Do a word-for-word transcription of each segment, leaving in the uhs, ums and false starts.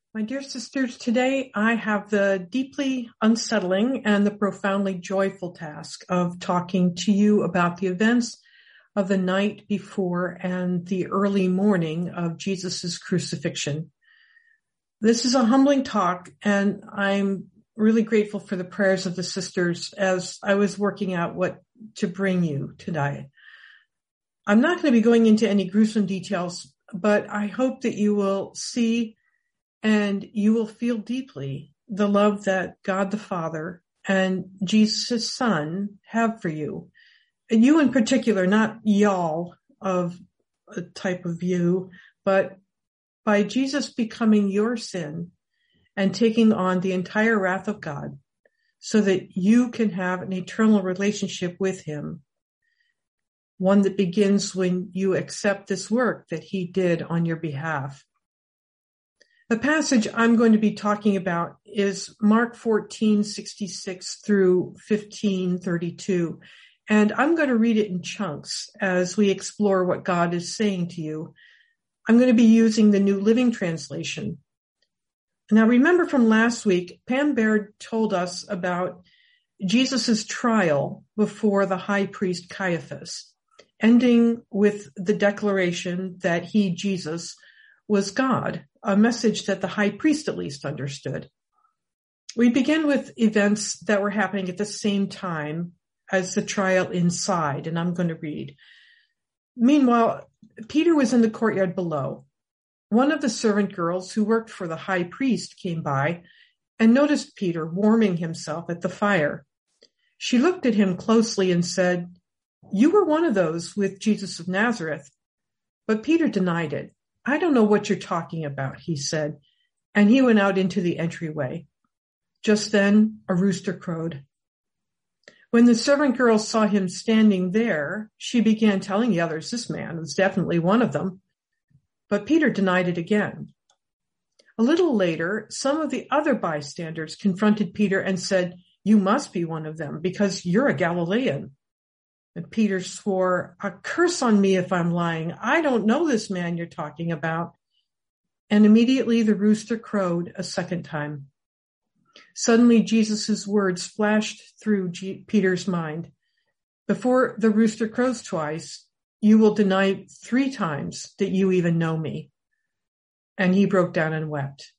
My dear sisters, today I have the deeply unsettling and the profoundly joyful task of talking to you about the events of the night before and the early morning of Jesus' crucifixion. This is a humbling talk, and I'm really grateful for the prayers of the sisters as I was working out what to bring you today. I'm not going to be going into any gruesome details, but I hope that you will see and you will feel deeply the love that God the Father and Jesus' Son have for you. And you in particular, not y'all of a type of you, but by Jesus becoming your sin and taking on the entire wrath of God so that you can have an eternal relationship with him, one that begins when you accept this work that he did on your behalf. The passage I'm going to be talking about is Mark fourteen sixty-six through fifteen thirty-two, and I'm going to read it in chunks as we explore what God is saying to you. I'm going to be using the New Living Translation. Now, remember from last week, Pam Baird told us about Jesus' trial before the high priest Caiaphas, ending with the declaration that he, Jesus, was God, a message that the high priest at least understood. We begin with events that were happening at the same time as the trial inside, and I'm going to read. Meanwhile, Peter was in the courtyard below. One of the servant girls who worked for the high priest came by and noticed Peter warming himself at the fire. She looked at him closely and said, "You were one of those with Jesus of Nazareth." But Peter denied it. "I don't know what you're talking about," he said, and he went out into the entryway. Just then, a rooster crowed. When the servant girl saw him standing there, she began telling the others this man was definitely one of them. But Peter denied it again. A little later, some of the other bystanders confronted Peter and said, "You must be one of them because you're a Galilean." And Peter swore, "A curse on me if I'm lying. I don't know this man you're talking about." And immediately the rooster crowed a second time. Suddenly Jesus' words flashed through G- Peter's mind. "Before the rooster crows twice, you will deny three times that you even know me." And he broke down and wept.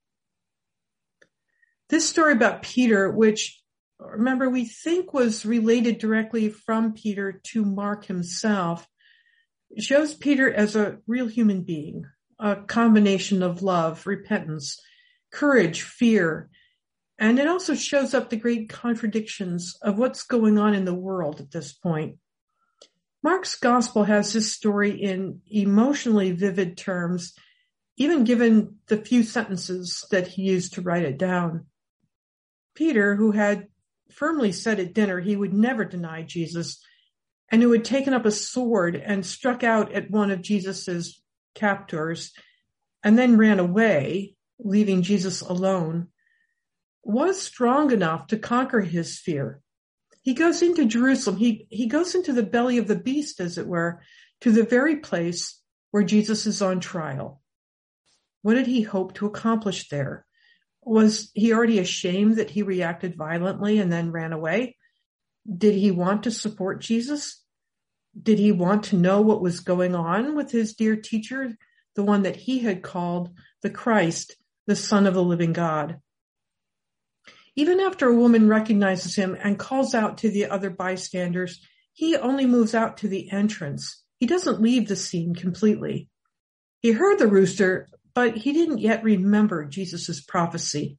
This story about Peter, which remember, we think was related directly from Peter to Mark himself, shows Peter as a real human being, a combination of love, repentance, courage, fear, and it also shows up the great contradictions of what's going on in the world at this point. Mark's gospel has this story in emotionally vivid terms, even given the few sentences that he used to write it down. Peter, who had firmly said at dinner he would never deny Jesus, and who had taken up a sword and struck out at one of Jesus's captors and then ran away, leaving Jesus alone, was strong enough to conquer his fear. He goes into Jerusalem. He, he goes into the belly of the beast, as it were, to the very place where Jesus is on trial. What did he hope to accomplish there? Was he already ashamed that he reacted violently and then ran away? Did he want to support Jesus? Did he want to know what was going on with his dear teacher, the one that he had called the Christ, the Son of the living God? Even after a woman recognizes him and calls out to the other bystanders, he only moves out to the entrance. He doesn't leave the scene completely. He heard the rooster, but he didn't yet remember Jesus' prophecy.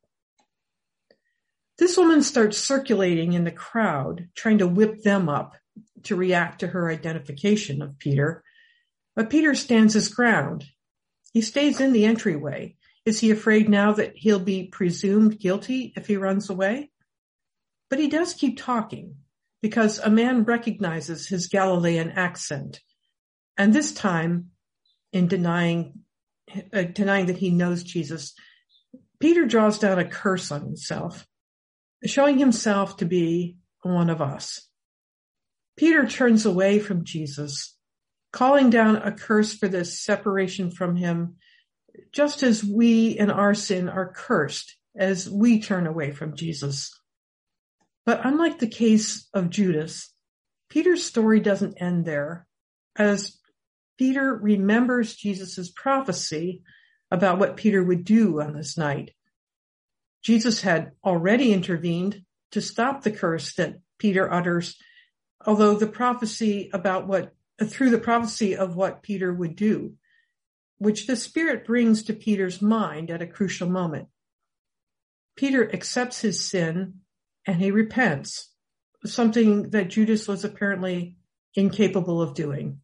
This woman starts circulating in the crowd, trying to whip them up to react to her identification of Peter. But Peter stands his ground. He stays in the entryway. Is he afraid now that he'll be presumed guilty if he runs away? But he does keep talking because a man recognizes his Galilean accent. And this time, in denying, uh, denying that he knows Jesus, Peter draws down a curse on himself, showing himself to be one of us. Peter turns away from Jesus, calling down a curse for this separation from him just as we in our sin are cursed as we turn away from Jesus. But unlike the case of Judas, Peter's story doesn't end there, as Peter remembers Jesus' prophecy about what Peter would do on this night. Jesus had already intervened to stop the curse that Peter utters, although the prophecy about what, through the prophecy of what Peter would do, which the Spirit brings to Peter's mind at a crucial moment. Peter accepts his sin and he repents, something that Judas was apparently incapable of doing.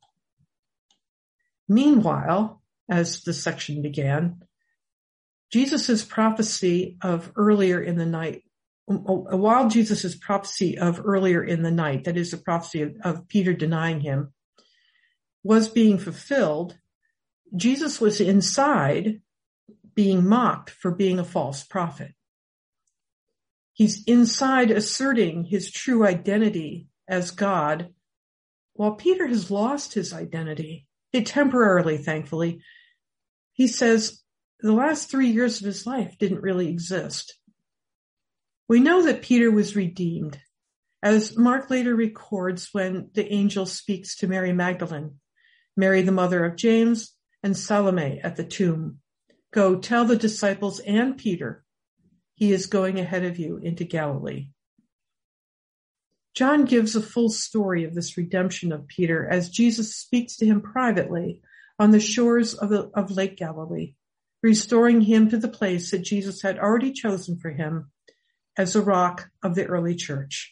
Meanwhile, as the section began, Jesus' prophecy of earlier in the night, while Jesus' prophecy of earlier in the night, that is the prophecy of, of Peter denying him, was being fulfilled, Jesus was inside being mocked for being a false prophet. He's inside asserting his true identity as God, while Peter has lost his identity. It temporarily, thankfully. He says the last three years of his life didn't really exist. We know that Peter was redeemed, as Mark later records when the angel speaks to Mary Magdalene, Mary the mother of James, and Salome at the tomb. Go tell the disciples and Peter, he is going ahead of you into Galilee. John gives a full story of this redemption of Peter as Jesus speaks to him privately on the shores of, the, of Lake Galilee, restoring him to the place that Jesus had already chosen for him as a rock of the early church.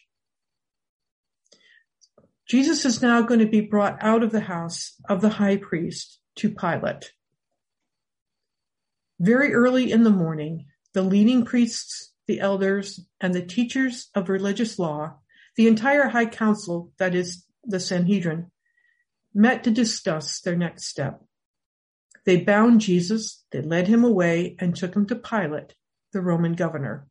Jesus is now going to be brought out of the house of the high priest to Pilate. Very early in the morning, the leading priests, the elders, and the teachers of religious law, the entire high council, that is the Sanhedrin, met to discuss their next step. They bound Jesus, they led him away, and took him to Pilate, the Roman governor.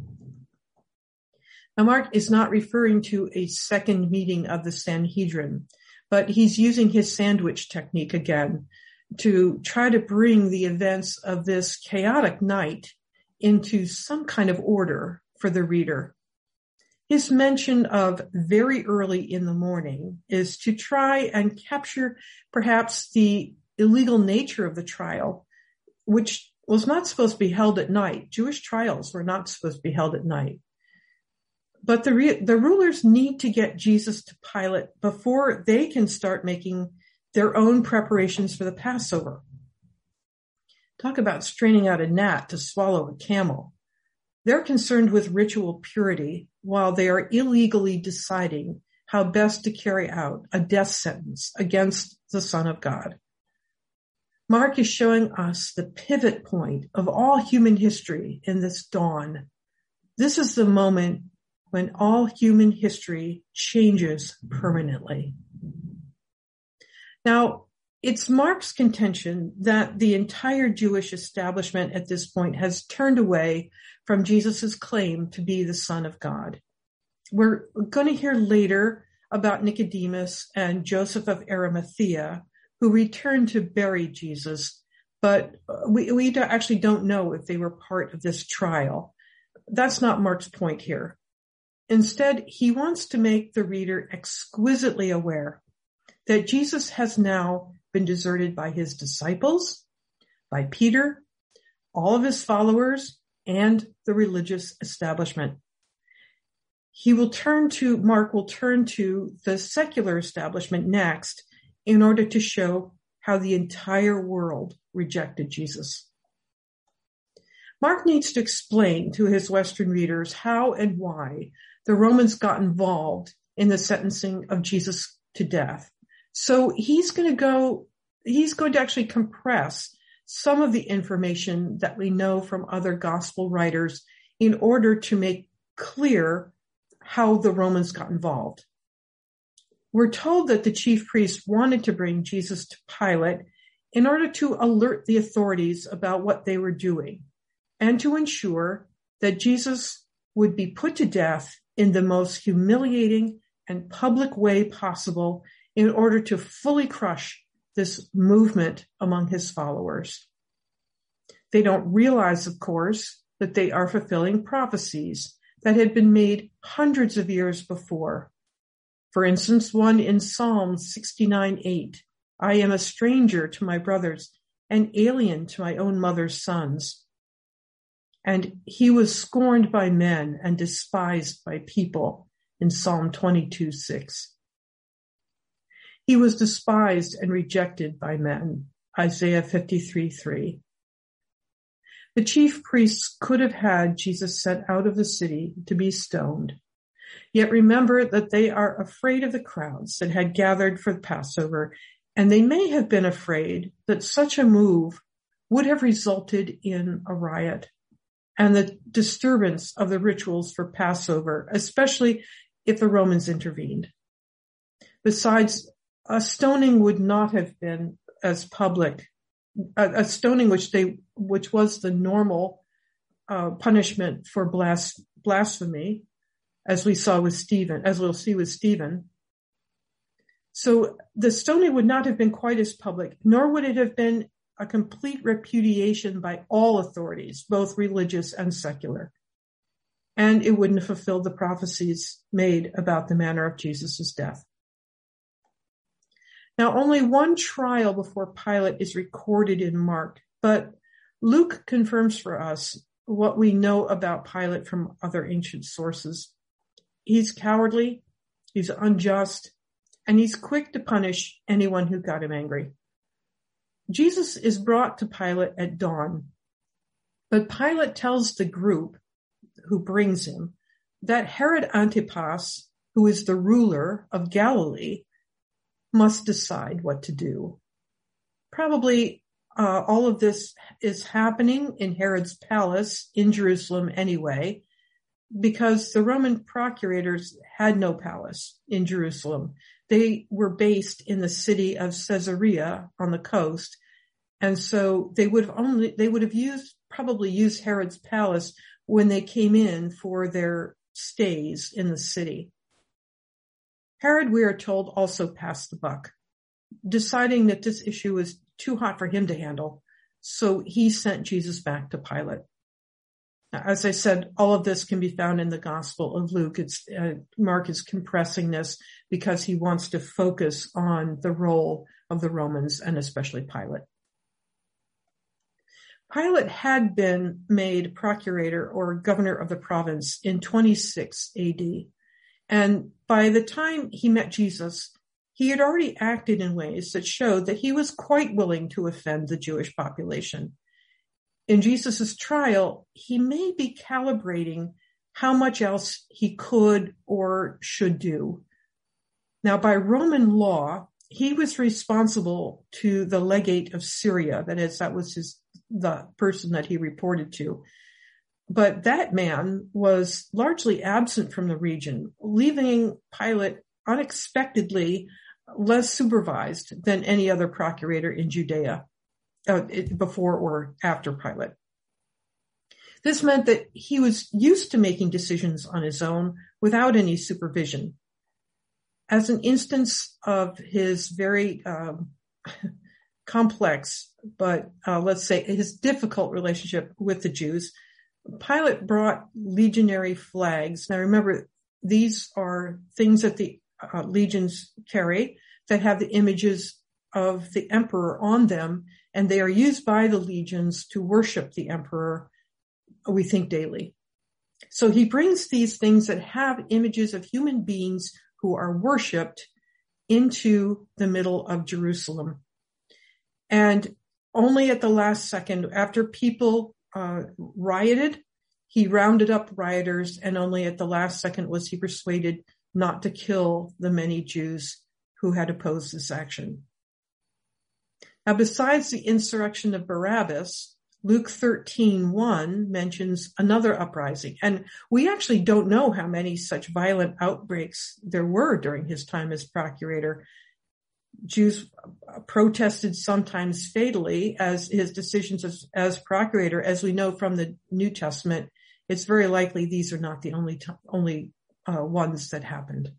Now, Mark is not referring to a second meeting of the Sanhedrin, but he's using his sandwich technique again to try to bring the events of this chaotic night into some kind of order for the reader. His mention of very early in the morning is to try and capture perhaps the illegal nature of the trial, which was not supposed to be held at night. Jewish trials were not supposed to be held at night. But the re- the rulers need to get Jesus to Pilate before they can start making their own preparations for the Passover. Talk about straining out a gnat to swallow a camel. They're concerned with ritual purity while they are illegally deciding how best to carry out a death sentence against the Son of God. Mark is showing us the pivot point of all human history in this dawn. This is the moment when all human history changes permanently. Now, it's Mark's contention that the entire Jewish establishment at this point has turned away from Jesus' claim to be the Son of God. We're going to hear later about Nicodemus and Joseph of Arimathea, who returned to bury Jesus, but we, we actually don't know if they were part of this trial. That's not Mark's point here. Instead, he wants to make the reader exquisitely aware that Jesus has now been deserted by his disciples, by Peter, all of his followers, and the religious establishment. He will turn to, Mark will turn to the secular establishment next in order to show how the entire world rejected Jesus. Mark needs to explain to his Western readers how and why the Romans got involved in the sentencing of Jesus to death. So he's going to go, he's going to actually compress some of the information that we know from other gospel writers in order to make clear how the Romans got involved. We're told that the chief priests wanted to bring Jesus to Pilate in order to alert the authorities about what they were doing and to ensure that Jesus would be put to death in the most humiliating and public way possible in order to fully crush this movement among his followers. They don't realize, of course, that they are fulfilling prophecies that had been made hundreds of years before. For instance, one in Psalm sixty-nine eight, I am a stranger to my brothers, an alien to my own mother's sons. And he was scorned by men and despised by people in Psalm twenty-two six. He was despised and rejected by men, Isaiah fifty-three three. The chief priests could have had Jesus sent out of the city to be stoned. Yet remember that they are afraid of the crowds that had gathered for the Passover, and they may have been afraid that such a move would have resulted in a riot and the disturbance of the rituals for Passover, especially if the Romans intervened. Besides, a stoning would not have been as public, a, a stoning which they, which was the normal uh, punishment for blas- blasphemy, as we saw with Stephen, as we'll see with Stephen. So the stoning would not have been quite as public, nor would it have been a complete repudiation by all authorities, both religious and secular. And it wouldn't have fulfilled the prophecies made about the manner of Jesus' death. Now, only one trial before Pilate is recorded in Mark, but Luke confirms for us what we know about Pilate from other ancient sources. He's cowardly, he's unjust, and he's quick to punish anyone who got him angry. Jesus is brought to Pilate at dawn, but Pilate tells the group who brings him that Herod Antipas, who is the ruler of Galilee, must decide what to do. Probably uh, all of this is happening in Herod's palace in Jerusalem anyway, because the Roman procurators had no palace in Jerusalem. They were based in the city of Caesarea on the coast. And so they would have only, they would have used, probably used Herod's palace when they came in for their stays in the city. Herod, we are told, also passed the buck, deciding that this issue was too hot for him to handle. So he sent Jesus back to Pilate. As I said, all of this can be found in the Gospel of Luke. It's, uh, Mark is compressing this because he wants to focus on the role of the Romans and especially Pilate. Pilate had been made procurator or governor of the province in twenty-six A D. And by the time he met Jesus, he had already acted in ways that showed that he was quite willing to offend the Jewish population. In Jesus' trial, he may be calibrating how much else he could or should do. Now, by Roman law, he was responsible to the legate of Syria. That is, that was his, the person that he reported to. But that man was largely absent from the region, leaving Pilate unexpectedly less supervised than any other procurator in Judea. Uh, before or after Pilate. This meant that he was used to making decisions on his own without any supervision. As an instance of his very um, complex, but uh, let's say his difficult relationship with the Jews, Pilate brought legionary flags. Now remember, these are things that the uh, legions carry that have the images of the emperor on them, and they are used by the legions to worship the emperor, we think, daily. So he brings these things that have images of human beings who are worshipped into the middle of Jerusalem. And only at the last second, after people uh, rioted, he rounded up rioters, and only at the last second was he persuaded not to kill the many Jews who had opposed this action. Now, besides the insurrection of Barabbas, Luke thirteen one mentions another uprising. And we actually don't know how many such violent outbreaks there were during his time as procurator. Jews protested sometimes fatally as his decisions as, as procurator. As we know from the New Testament, it's very likely these are not the only, t- only uh, ones that happened.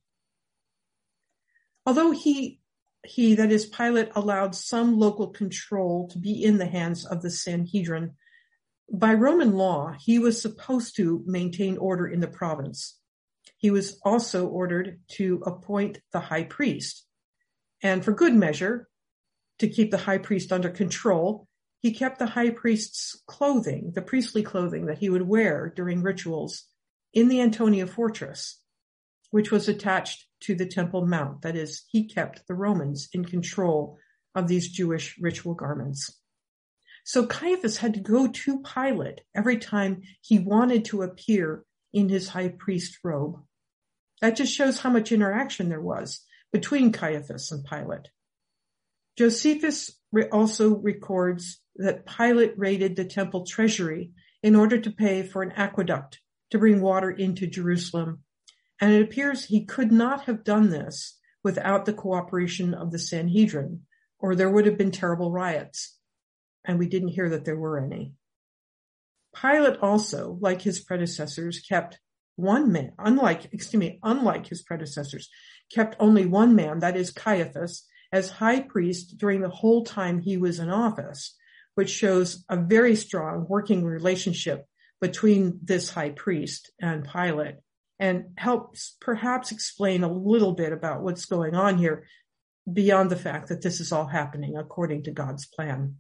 Although he He, that is, Pilate, allowed some local control to be in the hands of the Sanhedrin. By Roman law, he was supposed to maintain order in the province. He was also ordered to appoint the high priest. And for good measure, to keep the high priest under control, he kept the high priest's clothing, the priestly clothing that he would wear during rituals, in the Antonia fortress, which was attached to the Temple Mount. That is, he kept the Romans in control of these Jewish ritual garments. So Caiaphas had to go to Pilate every time he wanted to appear in his high priest robe. That just shows how much interaction there was between Caiaphas and Pilate. Josephus also records that Pilate raided the temple treasury in order to pay for an aqueduct to bring water into Jerusalem. And it appears he could not have done this without the cooperation of the Sanhedrin, or there would have been terrible riots. And we didn't hear that there were any. Pilate also, like his predecessors, kept one man, unlike, excuse me, unlike his predecessors, kept only one man, that is Caiaphas, as high priest during the whole time he was in office, which shows a very strong working relationship between this high priest and Pilate, and helps perhaps explain a little bit about what's going on here beyond the fact that this is all happening according to God's plan.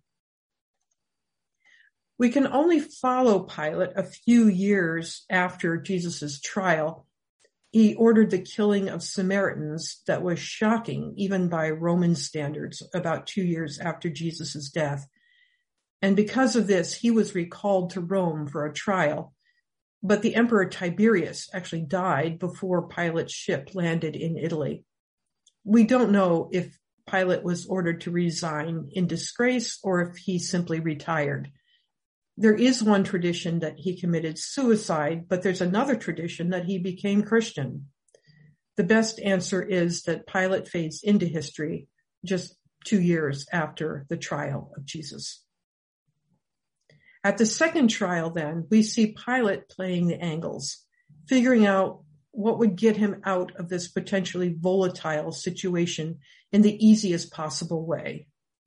We can only follow Pilate a few years after Jesus' trial. He ordered the killing of Samaritans that was shocking, even by Roman standards, about two years after Jesus' death. And because of this, he was recalled to Rome for a trial. But the Emperor Tiberius actually died before Pilate's ship landed in Italy. We don't know if Pilate was ordered to resign in disgrace or if he simply retired. There is one tradition that he committed suicide, but there's another tradition that he became Christian. The best answer is that Pilate fades into history just two years after the trial of Jesus. At the second trial, then, we see Pilate playing the angles, figuring out what would get him out of this potentially volatile situation in the easiest possible way.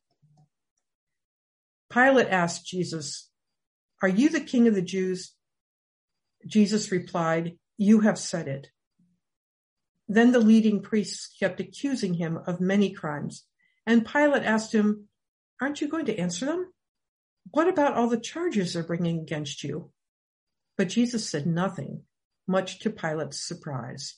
Pilate asked Jesus, "Are you the king of the Jews?" Jesus replied, "You have said it." Then the leading priests kept accusing him of many crimes, and Pilate asked him, "Aren't you going to answer them? What about all the charges they're bringing against you?" But Jesus said nothing, much to Pilate's surprise.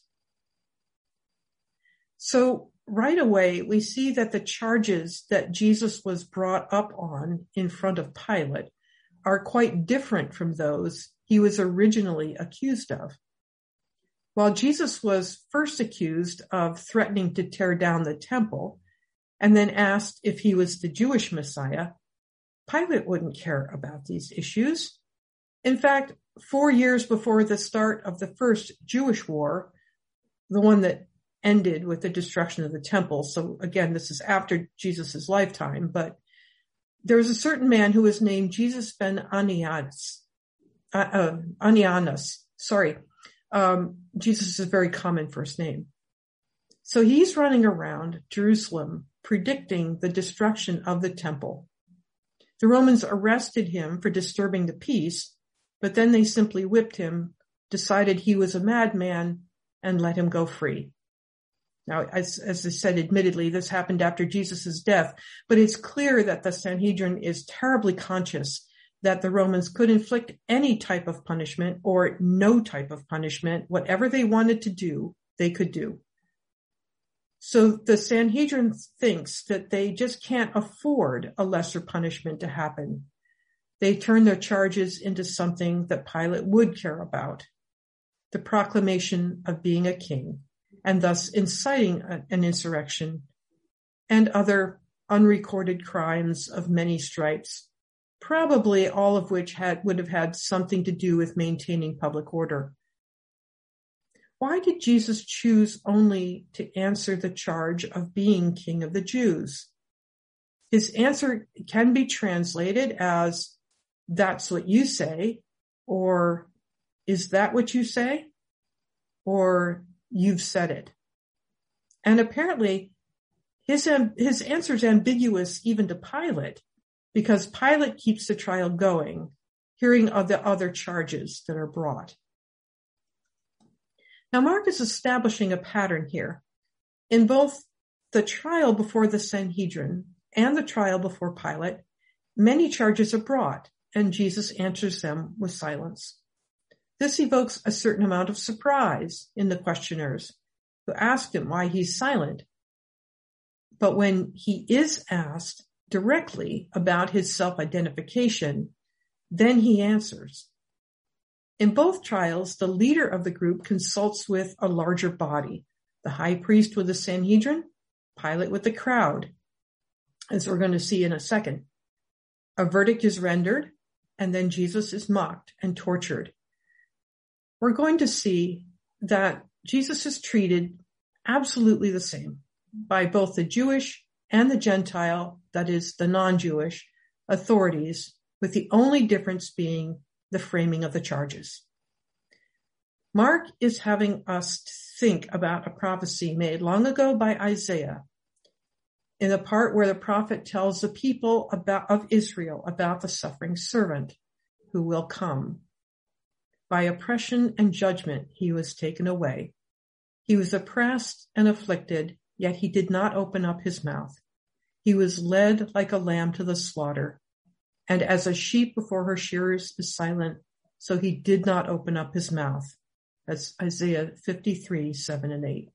So right away, we see that the charges that Jesus was brought up on in front of Pilate are quite different from those he was originally accused of. While Jesus was first accused of threatening to tear down the temple and then asked if he was the Jewish Messiah, Pilate wouldn't care about these issues. In fact, four years before the start of the first Jewish war, the one that ended with the destruction of the temple, so again, this is after Jesus' lifetime, but there was a certain man who was named Jesus ben Anias, uh, uh, Anianus, sorry. Um, Jesus is a very common first name. So he's running around Jerusalem predicting the destruction of the temple. The Romans arrested him for disturbing the peace, but then they simply whipped him, decided he was a madman, and let him go free. Now, as, as I said, admittedly, this happened after Jesus' death, but it's clear that the Sanhedrin is terribly conscious that the Romans could inflict any type of punishment or no type of punishment. Whatever they wanted to do, they could do. So the Sanhedrin thinks that they just can't afford a lesser punishment to happen. They turn their charges into something that Pilate would care about, the proclamation of being a king, and thus inciting an insurrection and other unrecorded crimes of many stripes, probably all of which had would have had something to do with maintaining public order. Why did Jesus choose only to answer the charge of being king of the Jews? His answer can be translated as, "That's what you say," or "Is that what you say?" or "You've said it." And apparently his, his answer is ambiguous even to Pilate, because Pilate keeps the trial going. hearing of the other charges that are brought. Now, Mark is establishing a pattern here. In both the trial before the Sanhedrin and the trial before Pilate, many charges are brought, and Jesus answers them with silence. This evokes a certain amount of surprise in the questioners who asked him why he's silent. But when he is asked directly about his self-identification, then he answers. In both trials, the leader of the group consults with a larger body, the high priest with the Sanhedrin, Pilate with the crowd, as we're going to see in a second. A verdict is rendered, and then Jesus is mocked and tortured. We're going to see that Jesus is treated absolutely the same by both the Jewish and the Gentile, that is, the non-Jewish authorities, with the only difference being the framing of the charges. Mark is having us think about a prophecy made long ago by Isaiah, in the part where the prophet tells the people about, of Israel about the suffering servant who will come. By oppression and judgment he was taken away. He was oppressed and afflicted, yet he did not open up his mouth. He was led like a lamb to the slaughter, and as a sheep before her shearers is silent, so he did not open up his mouth. That's Isaiah fifty-three, seven and eight.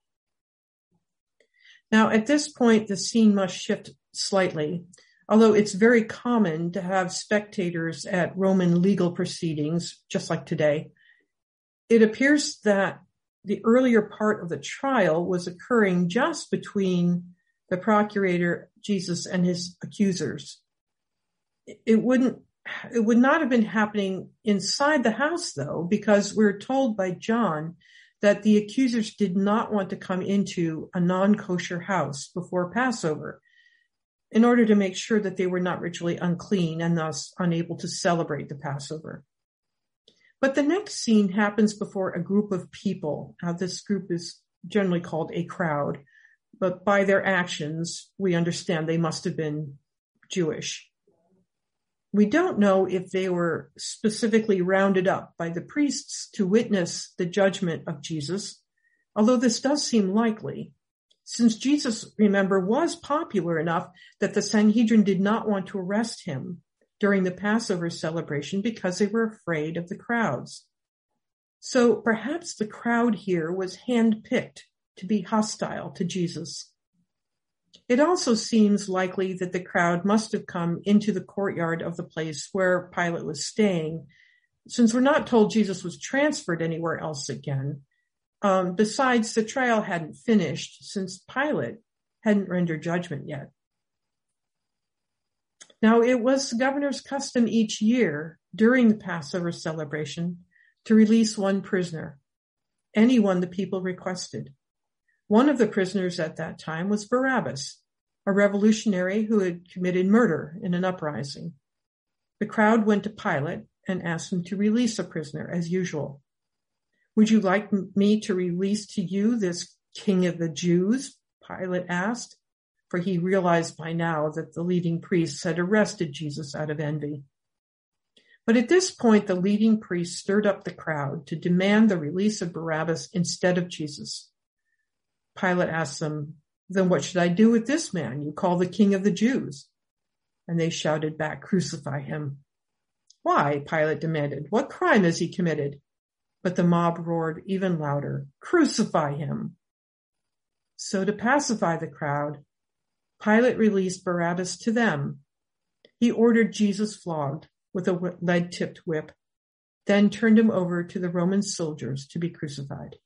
Now, at this point, the scene must shift slightly, although it's very common to have spectators at Roman legal proceedings, just like today. It appears that the earlier part of the trial was occurring just between the procurator, Jesus, and his accusers. It wouldn't, it would not have been happening inside the house, though, because we're told by John that the accusers did not want to come into a non-kosher house before Passover in order to make sure that they were not ritually unclean and thus unable to celebrate the Passover. But the next scene happens before a group of people. Now, this group is generally called a crowd, but by their actions, we understand they must have been Jewish. We don't know if they were specifically rounded up by the priests to witness the judgment of Jesus, although this does seem likely, since Jesus, remember, was popular enough that the Sanhedrin did not want to arrest him during the Passover celebration because they were afraid of the crowds. So perhaps the crowd here was handpicked to be hostile to Jesus. It also seems likely that the crowd must have come into the courtyard of the place where Pilate was staying, since we're not told Jesus was transferred anywhere else again. Um, besides, the trial hadn't finished since Pilate hadn't rendered judgment yet. Now, it was the governor's custom each year during the Passover celebration to release one prisoner, anyone the people requested. One of the prisoners at that time was Barabbas, a revolutionary who had committed murder in an uprising. The crowd went to Pilate and asked him to release a prisoner as usual. "Would you like me to release to you this king of the Jews?" Pilate asked, for he realized by now that the leading priests had arrested Jesus out of envy. But at this point, the leading priests stirred up the crowd to demand the release of Barabbas instead of Jesus. Pilate asked them, "Then what should I do with this man you call the king of the Jews?" And they shouted back, "Crucify him." "Why?" Pilate demanded. "What crime has he committed?" But the mob roared even louder, "Crucify him." So to pacify the crowd, Pilate released Barabbas to them. He ordered Jesus flogged with a lead-tipped whip, then turned him over to the Roman soldiers to be crucified.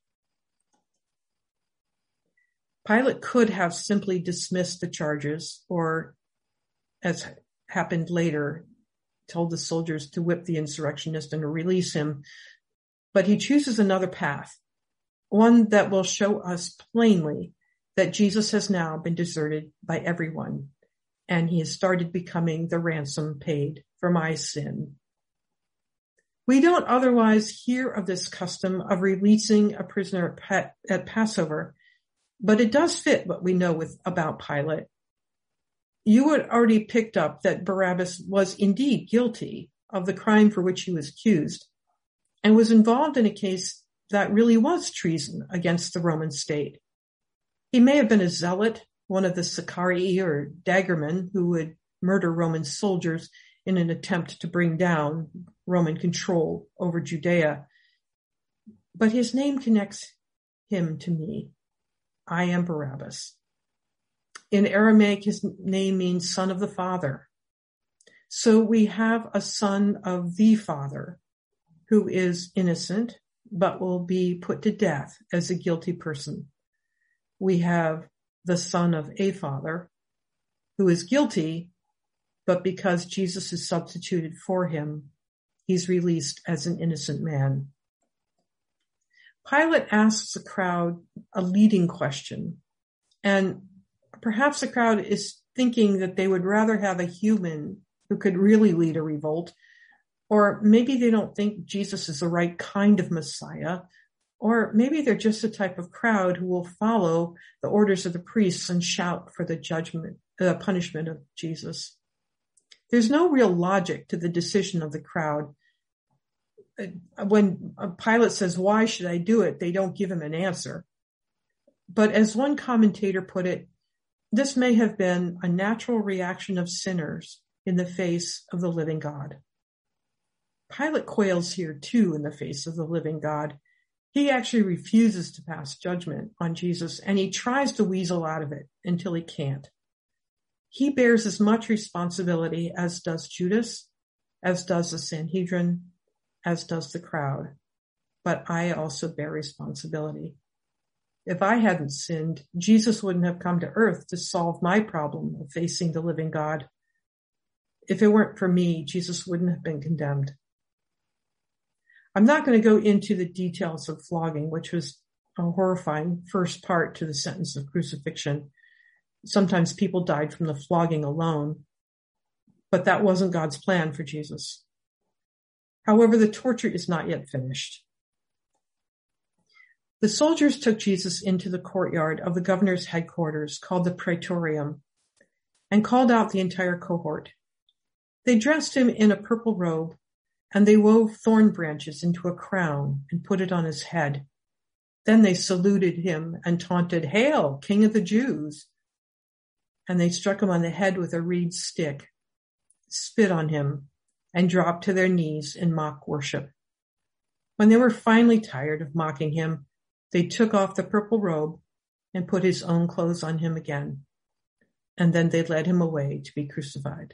Pilate could have simply dismissed the charges, or, as happened later, told the soldiers to whip the insurrectionist and to release him. But he chooses another path, one that will show us plainly that Jesus has now been deserted by everyone, and he has started becoming the ransom paid for my sin. We don't otherwise hear of this custom of releasing a prisoner at Passover, but it does fit what we know with about Pilate. You had already picked up that Barabbas was indeed guilty of the crime for which he was accused and was involved in a case that really was treason against the Roman state. He may have been a zealot, one of the Sicarii or daggermen who would murder Roman soldiers in an attempt to bring down Roman control over Judea. But his name connects him to me. I am Barabbas. In Aramaic, his name means son of the Father. So we have a son of the Father who is innocent, but will be put to death as a guilty person. We have the son of a father who is guilty, but because Jesus is substituted for him, he's released as an innocent man. Pilate asks the crowd a leading question, and perhaps the crowd is thinking that they would rather have a human who could really lead a revolt, or maybe they don't think Jesus is the right kind of Messiah, or maybe they're just the type of crowd who will follow the orders of the priests and shout for the judgment, the punishment of Jesus. There's no real logic to the decision of the crowd. When Pilate says, "Why should I do it?" they don't give him an answer. But as one commentator put it, this may have been a natural reaction of sinners in the face of the living God. Pilate quails here too in the face of the living God. He actually refuses to pass judgment on Jesus, and he tries to weasel out of it until he can't. He bears as much responsibility as does Judas, as does the Sanhedrin, as does the crowd. But I also bear responsibility. If I hadn't sinned, Jesus wouldn't have come to earth to solve my problem of facing the living God. If it weren't for me, Jesus wouldn't have been condemned. I'm not going to go into the details of flogging, which was a horrifying first part to the sentence of crucifixion. Sometimes people died from the flogging alone, but that wasn't God's plan for Jesus. However, the torture is not yet finished. The soldiers took Jesus into the courtyard of the governor's headquarters, called the Praetorium, and called out the entire cohort. They dressed him in a purple robe, and they wove thorn branches into a crown and put it on his head. Then they saluted him and taunted, "Hail, King of the Jews!" And they struck him on the head with a reed stick, spit on him, and dropped to their knees in mock worship. When they were finally tired of mocking him, they took off the purple robe and put his own clothes on him again. And then they led him away to be crucified.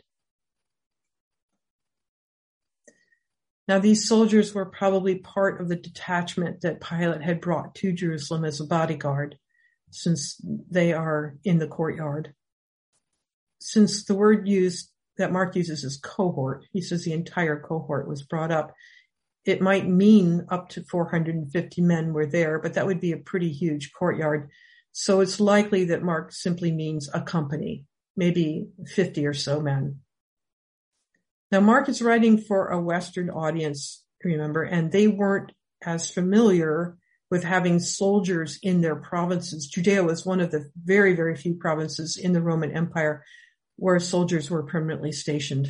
Now, these soldiers were probably part of the detachment that Pilate had brought to Jerusalem as a bodyguard, since they are in the courtyard. Since the word used that Mark uses is cohort, he says the entire cohort was brought up. It might mean up to four hundred fifty men were there, but that would be a pretty huge courtyard. So it's likely that Mark simply means a company, maybe fifty or so men. Now, Mark is writing for a Western audience, remember, and they weren't as familiar with having soldiers in their provinces. Judea was one of the very, very few provinces in the Roman Empire where soldiers were permanently stationed.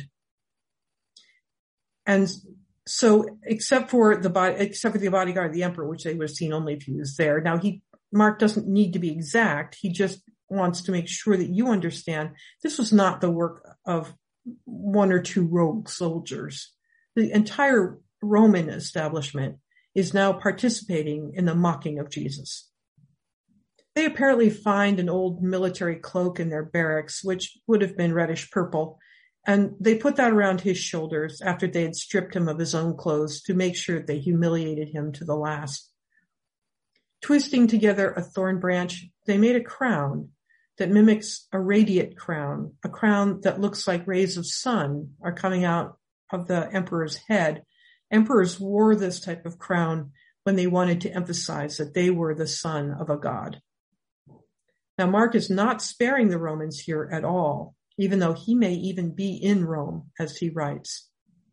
And so, except for the except for the bodyguard of the emperor, which they would have seen only if he was there. Now, he Mark doesn't need to be exact. He just wants to make sure that you understand this was not the work of one or two rogue soldiers. The entire Roman establishment is now participating in the mocking of Jesus. They apparently find an old military cloak in their barracks, which would have been reddish purple, and they put that around his shoulders after they had stripped him of his own clothes to make sure they humiliated him to the last. Twisting together a thorn branch, they made a crown that mimics a radiate crown, a crown that looks like rays of sun are coming out of the emperor's head. Emperors wore this type of crown when they wanted to emphasize that they were the son of a god. Now, Mark is not sparing the Romans here at all, even though he may even be in Rome as he writes.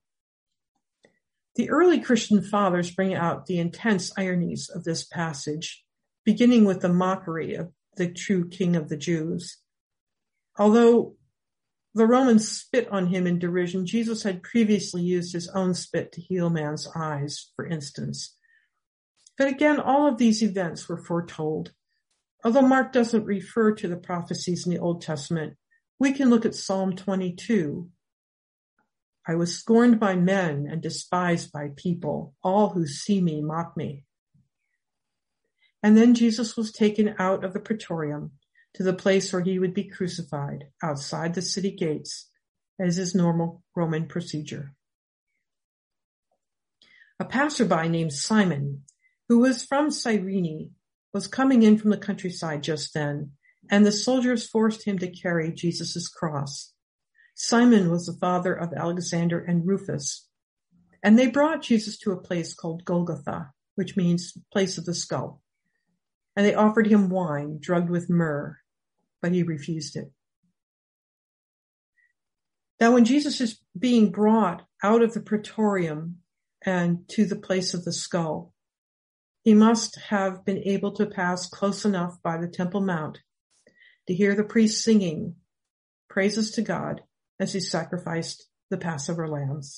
The early Christian fathers bring out the intense ironies of this passage, beginning with the mockery of the true King of the Jews. Although the Romans spit on him in derision, Jesus had previously used his own spit to heal man's eyes, for instance. But again, all of these events were foretold. Although Mark doesn't refer to the prophecies in the Old Testament, we can look at Psalm twenty-two. I was scorned by men and despised by people. All who see me mock me. And then Jesus was taken out of the praetorium to the place where he would be crucified, outside the city gates, as is normal Roman procedure. A passerby named Simon, who was from Cyrene, was coming in from the countryside just then, and the soldiers forced him to carry Jesus' cross. Simon was the father of Alexander and Rufus, and they brought Jesus to a place called Golgotha, which means place of the skull. And they offered him wine drugged with myrrh, but he refused it. Now, when Jesus is being brought out of the praetorium and to the place of the skull, he must have been able to pass close enough by the Temple Mount to hear the priests singing praises to God as he sacrificed the Passover lambs.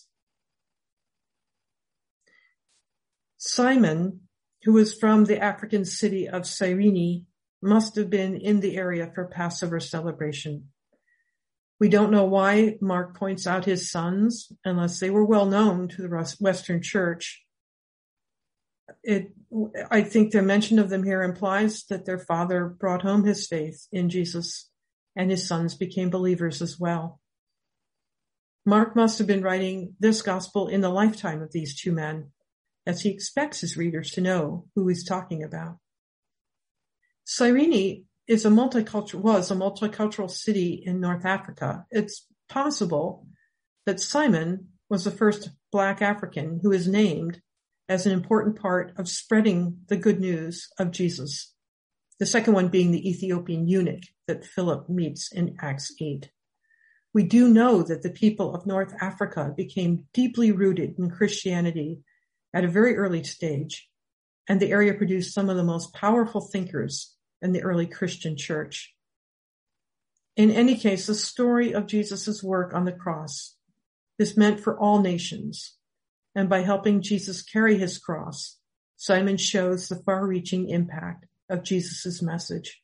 Simon, who was from the African city of Cyrene, must have been in the area for Passover celebration. We don't know why Mark points out his sons, unless they were well known to the Western Church. It, I think the mention of them here implies that their father brought home his faith in Jesus, and his sons became believers as well. Mark must have been writing this gospel in the lifetime of these two men, as he expects his readers to know who he's talking about. Cyrene is a multicultural, was a multicultural city in North Africa. It's possible that Simon was the first Black African who is named as an important part of spreading the good news of Jesus. The second one being the Ethiopian eunuch that Philip meets in Acts eight. We do know that the people of North Africa became deeply rooted in Christianity at a very early stage, and the area produced some of the most powerful thinkers in the early Christian church. In any case, the story of Jesus' work on the cross is meant for all nations, and by helping Jesus carry his cross, Simon shows the far-reaching impact of Jesus' message.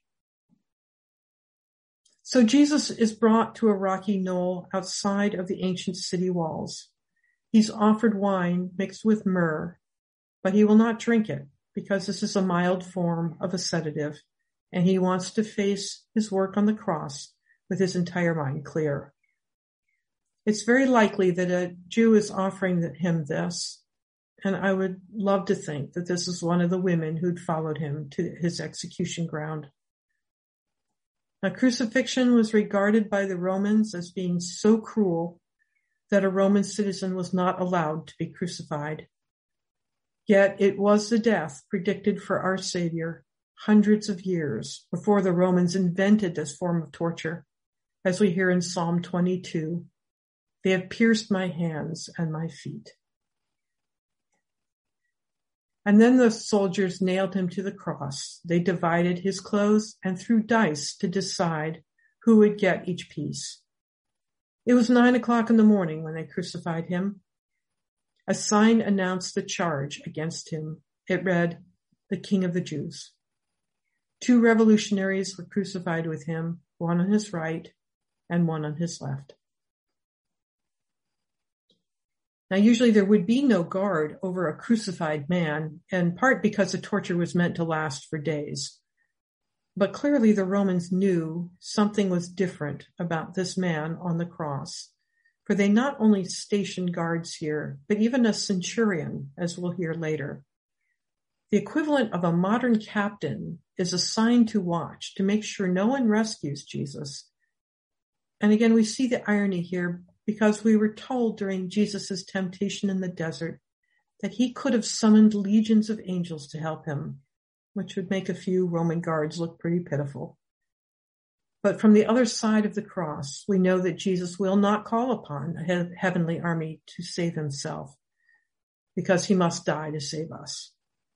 So Jesus is brought to a rocky knoll outside of the ancient city walls. He's offered wine mixed with myrrh, but he will not drink it because this is a mild form of a sedative, and he wants to face his work on the cross with his entire mind clear. It's very likely that a Jew is offering him this, and I would love to think that this is one of the women who'd followed him to his execution ground. Now, crucifixion was regarded by the Romans as being so cruel that a Roman citizen was not allowed to be crucified. Yet it was the death predicted for our Savior hundreds of years before the Romans invented this form of torture. As we hear in Psalm twenty-two, they have pierced my hands and my feet. And then the soldiers nailed him to the cross. They divided his clothes and threw dice to decide who would get each piece. It was nine o'clock in the morning when they crucified him. A sign announced the charge against him. It read, "The King of the Jews." Two revolutionaries were crucified with him, one on his right and one on his left. Now, usually there would be no guard over a crucified man, in part because the torture was meant to last for days. But clearly the Romans knew something was different about this man on the cross, for they not only stationed guards here, but even a centurion, as we'll hear later. The equivalent of a modern captain is assigned to watch to make sure no one rescues Jesus. And again, we see the irony here because we were told during Jesus' temptation in the desert that he could have summoned legions of angels to help him, which would make a few Roman guards look pretty pitiful. But from the other side of the cross, we know that Jesus will not call upon a he- heavenly army to save himself, because he must die to save us.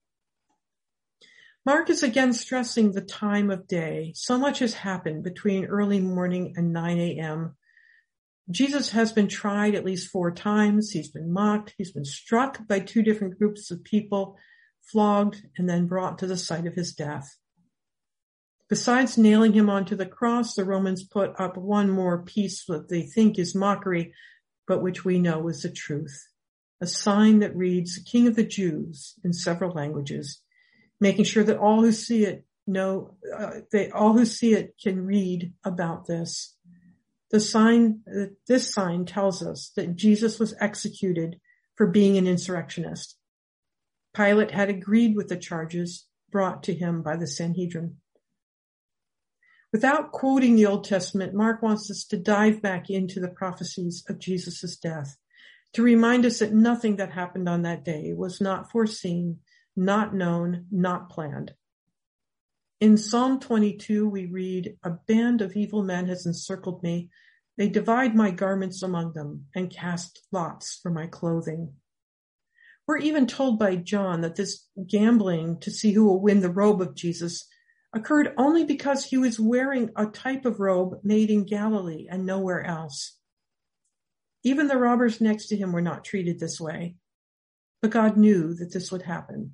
Mark is again stressing the time of day. So much has happened between early morning and nine a.m. Jesus has been tried at least four times. He's been mocked. He's been struck by two different groups of people, flogged, and then brought to the site of his death. Besides nailing him onto the cross, the Romans put up one more piece that they think is mockery, but which we know is the truth. A sign that reads, King of the Jews, in several languages, making sure that all who see it know, uh, they, all who see it can read about this. The sign, this sign tells us that Jesus was executed for being an insurrectionist. Pilate had agreed with the charges brought to him by the Sanhedrin. Without quoting the Old Testament, Mark wants us to dive back into the prophecies of Jesus' death, to remind us that nothing that happened on that day was not foreseen, not known, not planned. In Psalm twenty-two, we read, A band of evil men has encircled me. They divide my garments among them and cast lots for my clothing. We're even told by John that this gambling to see who will win the robe of Jesus occurred only because he was wearing a type of robe made in Galilee and nowhere else. Even the robbers next to him were not treated this way, but God knew that this would happen.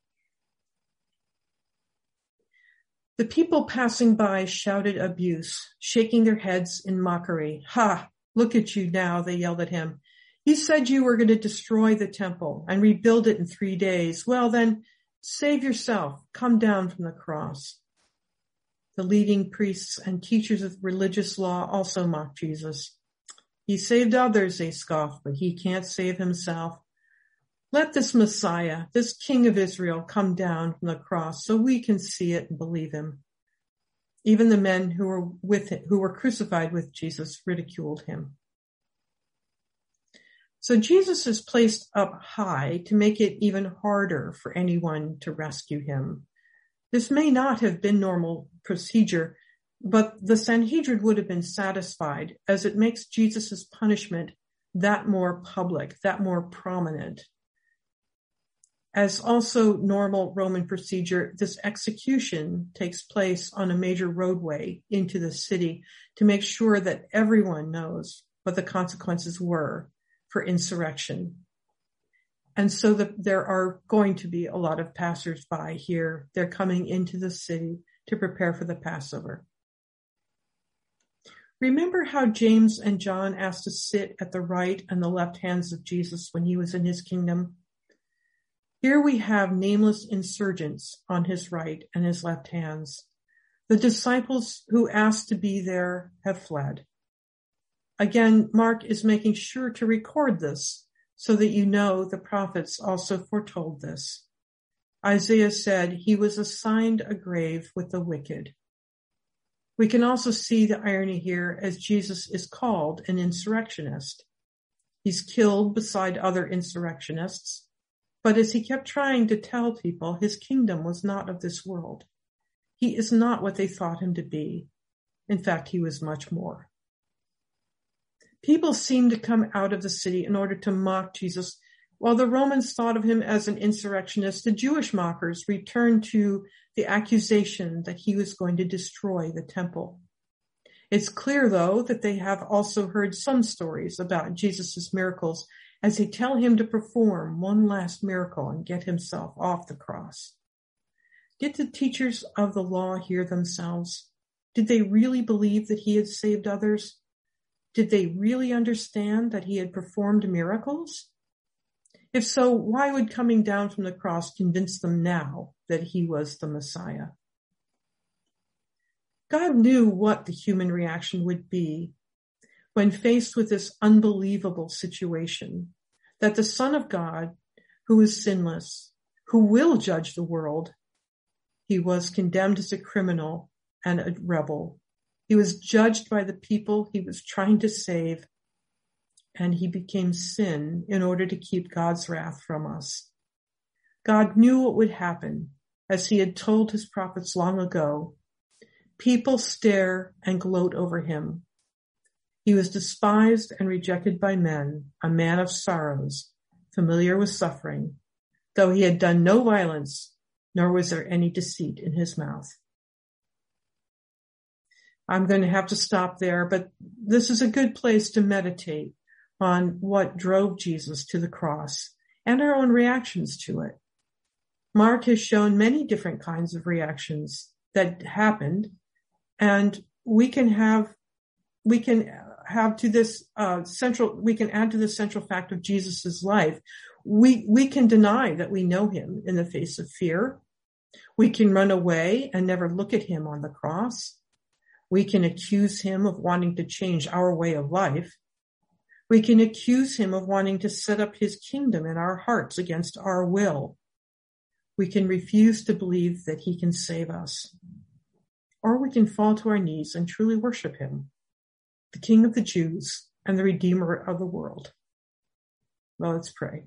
The people passing by shouted abuse, shaking their heads in mockery. Ha! Look at you now, they yelled at him. You said you were going to destroy the temple and rebuild it in three days. Well then, save yourself. Come down from the cross. The leading priests and teachers of religious law also mocked Jesus. He saved others, they scoffed, but he can't save himself. Let this Messiah, this King of Israel, come down from the cross so we can see it and believe him. Even the men who were with it, who were crucified with Jesus, ridiculed him. So Jesus is placed up high to make it even harder for anyone to rescue him. This may not have been normal procedure, but the Sanhedrin would have been satisfied as it makes Jesus' punishment that more public, that more prominent. As also normal Roman procedure, this execution takes place on a major roadway into the city to make sure that everyone knows what the consequences were for insurrection. And so the, there are going to be a lot of passersby here. They're coming into the city to prepare for the Passover. Remember how James and John asked to sit at the right and the left hands of Jesus when he was in his kingdom? Here we have nameless insurgents on his right and his left hands. The disciples who asked to be there have fled. Again, Mark is making sure to record this so that you know the prophets also foretold this. Isaiah said he was assigned a grave with the wicked. We can also see the irony here as Jesus is called an insurrectionist. He's killed beside other insurrectionists, but as he kept trying to tell people, his kingdom was not of this world. He is not what they thought him to be. In fact, he was much more. People seemed to come out of the city in order to mock Jesus. While the Romans thought of him as an insurrectionist, the Jewish mockers returned to the accusation that he was going to destroy the temple. It's clear, though, that they have also heard some stories about Jesus' miracles as they tell him to perform one last miracle and get himself off the cross. Did the teachers of the law hear themselves? Did they really believe that he had saved others? Did they really understand that he had performed miracles? If so, why would coming down from the cross convince them now that he was the Messiah? God knew what the human reaction would be when faced with this unbelievable situation, that the Son of God, who is sinless, who will judge the world, he was condemned as a criminal and a rebel. He was judged by the people he was trying to save, and he became sin in order to keep God's wrath from us. God knew what would happen, as he had told his prophets long ago. People stare and gloat over him. He was despised and rejected by men, a man of sorrows, familiar with suffering, though he had done no violence, nor was there any deceit in his mouth. I'm going to have to stop there, but this is a good place to meditate on what drove Jesus to the cross and our own reactions to it. Mark has shown many different kinds of reactions that happened, and we can have, we can have to this uh, central, we can add to the central fact of Jesus's life. We, we can deny that we know him in the face of fear. We can run away and never look at him on the cross. We can accuse him of wanting to change our way of life. We can accuse him of wanting to set up his kingdom in our hearts against our will. We can refuse to believe that he can save us. Or we can fall to our knees and truly worship him, the King of the Jews and the Redeemer of the world. Well, let's pray.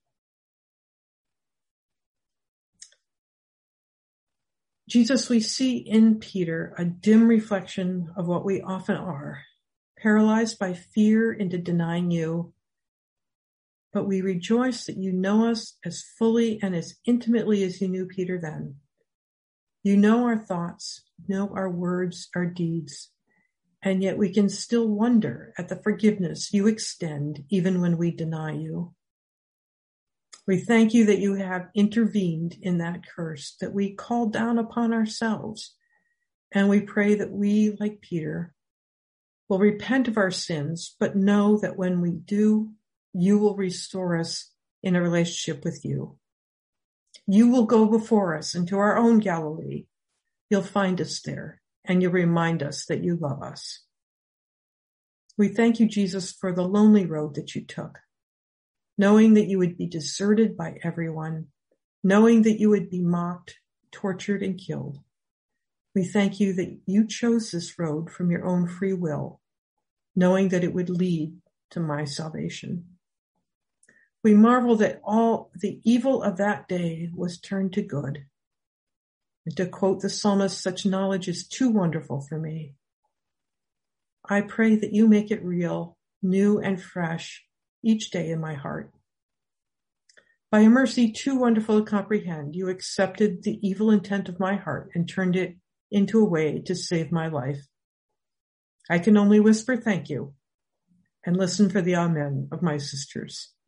Jesus, we see in Peter a dim reflection of what we often are, paralyzed by fear into denying you. But we rejoice that you know us as fully and as intimately as you knew Peter then. You know our thoughts, know our words, our deeds, and yet we can still wonder at the forgiveness you extend even when we deny you. We thank you that you have intervened in that curse that we call down upon ourselves. And we pray that we, like Peter, will repent of our sins, but know that when we do, you will restore us in a relationship with you. You will go before us into our own Galilee. You'll find us there, and you'll remind us that you love us. We thank you, Jesus, for the lonely road that you took, knowing that you would be deserted by everyone, knowing that you would be mocked, tortured, and killed. We thank you that you chose this road from your own free will, knowing that it would lead to my salvation. We marvel that all the evil of that day was turned to good. And to quote the psalmist, such knowledge is too wonderful for me. I pray that you make it real, new and fresh each day in my heart. By a mercy too wonderful to comprehend, you accepted the evil intent of my heart and turned it into a way to save my life. I can only whisper thank you and listen for the amen of my sisters.